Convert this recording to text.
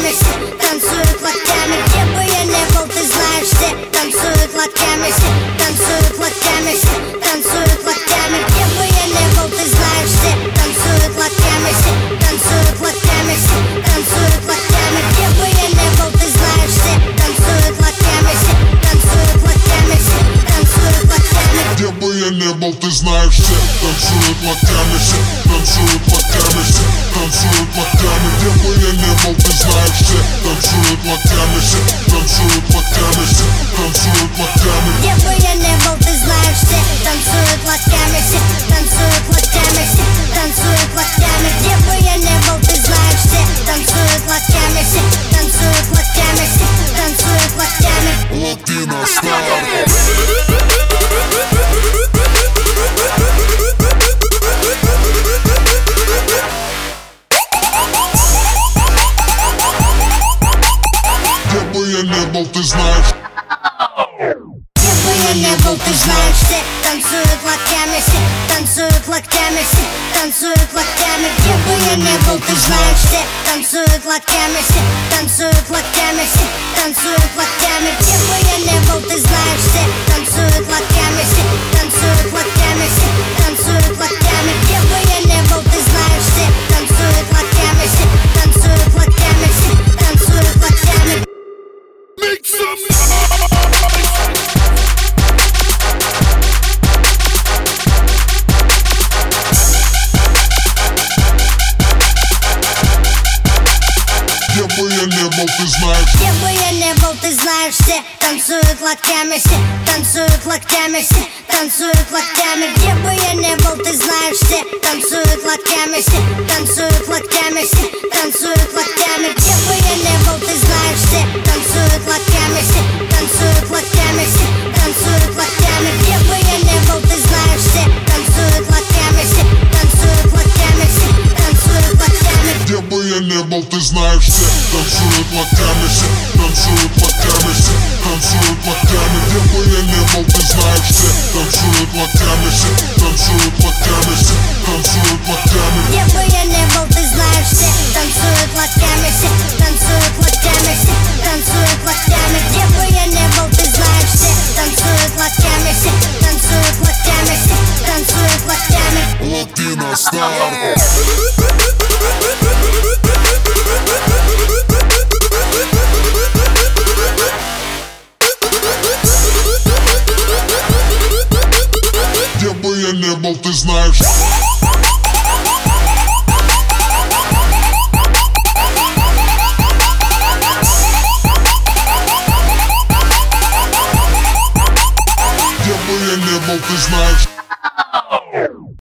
локтями, все танцуют локтями. Где бы я не был, ты знаешь, все танцуют локтями, все танцуют локтями, все танцуют локтями. Где бы я не был, ты знаешь, все танцуют локтями, все танцуют локтями, все танцуют локтями. Где бы я не был, ты знаешь, все танцуют локтями, все танцуют локтями, все танцуют локтями. Где бы я не был, ты знаешь, все танцуют локтями, все танцуют локтями, все танцуют локтями. Где бы я не был, ты знаешь, все танцуют локтями, все танцуют локтями, все танцуют локтями. Где бы я не был, ты знаешь, все танцуют локтями, все танцуют локтями, все танцуют локтями. Где бы я не был, ты знаешь, все танцуют локтями, все танцуют локтями, все танцуют локтями. Латино Стар. Где бы я не был, ты знаешь. Где бы я не был, ты знаешь, все танцуют локтями, все танцуют локтями, все танцуют локтями. Где бы я не был, ты знаешь, все танцуют локтями, все танцуют локтями, все танцуют локтями. Где бы я не был, ты знаешь, все танцуют локтями, все танцуют локтями, все танцуют локтями. Где бы я не был, ты знаешь, все танцуют локтями, все танцуют локтями, все танцуют локтями. Make some noise. Где бы я не был, ты знаешь. Где бы я не был, ты знаешь, все танцуют локтями, все танцуют локтями, все танцуют локтями. Где бы я не был, ты знаешь, все танцуют локтями, все танцуют локтями, все танцуют локтями. Где бы я не был, ты знаешь, все танцуют локтями, все танцуют локтями, все танцуют локтями. Где бы я не был, ты знаешь, все танцуют локтями, все танцуют локтями, все танцуют локтями. Где бы я не был, ты знаешь, все танцуют локтями, все танцуют локтями, все танцуют локтями. Где бы я не был, ты знаешь, все танцуют локтями, все танцуют локтями, все танцуют локтями. Где бы я не был, ты знаешь, все танцуют локтями, все танцуют локтями, все танцуют локтями. Где бы я не был, ты знаешь, все танцуют локтями, все танцуют локтями, все танцуют локтями. Латино Стар. Где бы я не был, ты знаешь. Где бы я не был, ты знаешь.